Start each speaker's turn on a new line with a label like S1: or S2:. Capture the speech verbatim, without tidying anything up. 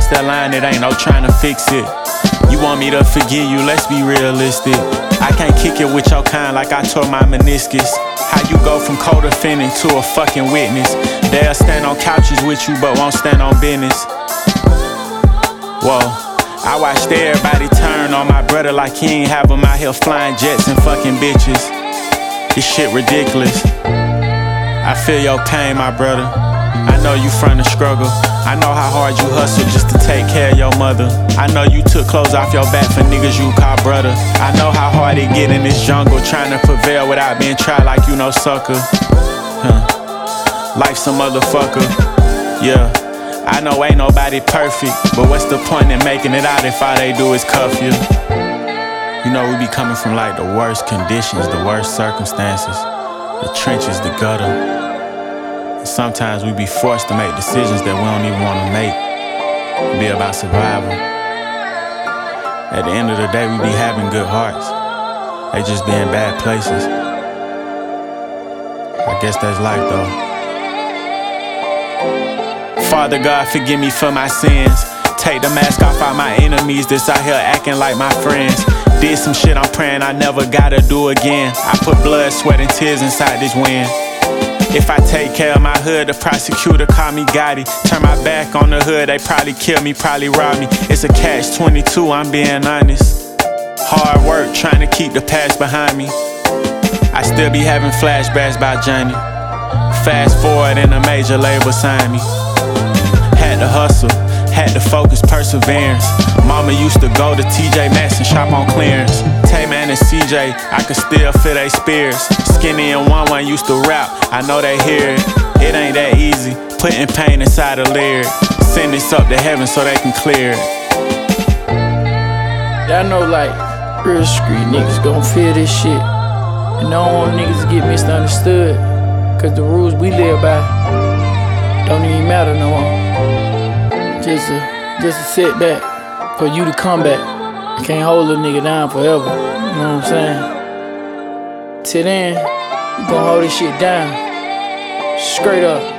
S1: cross that line, it ain't no trying to fix it. You want me to forgive you, let's be realistic. I can't kick it with your kind like I tore my meniscus. How you go from co-defendant to a fucking witness? They'll stand on couches with you but won't stand on business. Whoa, I watched everybody turn on my brother like he ain't have him out here flying jets and fucking bitches. This shit ridiculous. I feel your pain, my brother. I know you from the struggle. I know how hard you hustle just to take care of your mother. I know you took clothes off your back for niggas you call brother. I know how hard it get in this jungle, trying to prevail without being tried like you no sucker. Huh. Life's a motherfucker. Yeah, I know ain't nobody perfect, but what's the point in making it out if all they do is cuff you? You know we be coming from like the worst conditions, the worst circumstances, the trenches, the gutter. Sometimes we be forced to make decisions that we don't even want to make. It be about survival. At the end of the day, we be having good hearts. They just be in bad places. I guess that's life though. Father God, forgive me for my sins. Take the mask off all my enemies that's out here acting like my friends. Did some shit I'm praying I never gotta do again. I put blood, sweat, and tears inside this wind. If I take care of my hood, the prosecutor call me Gotti. Turn my back on the hood, they probably kill me, probably rob me. It's a catch twenty-two, I'm being honest. Hard work, trying to keep the past behind me. I still be having flashbacks about Johnny. Fast forward and a major label signed me. Had to hustle, had to focus, perseverance. Mama used to go to T J Maxx and shop on clearance. Tay-Man and C J, I could still feel they spears. Skinny and one one used to rap, I know they hear it. It ain't that easy, putting pain inside a lyric. Send this up to heaven so they can clear it.
S2: Y'all know like, real street niggas gon' feel this shit. And I don't want niggas to get misunderstood, cause the rules we live by don't even matter no more. Just a, just a setback for you to come back. You can't hold a nigga down forever, you know what I'm saying? Till then, you gon' hold this shit down, straight up.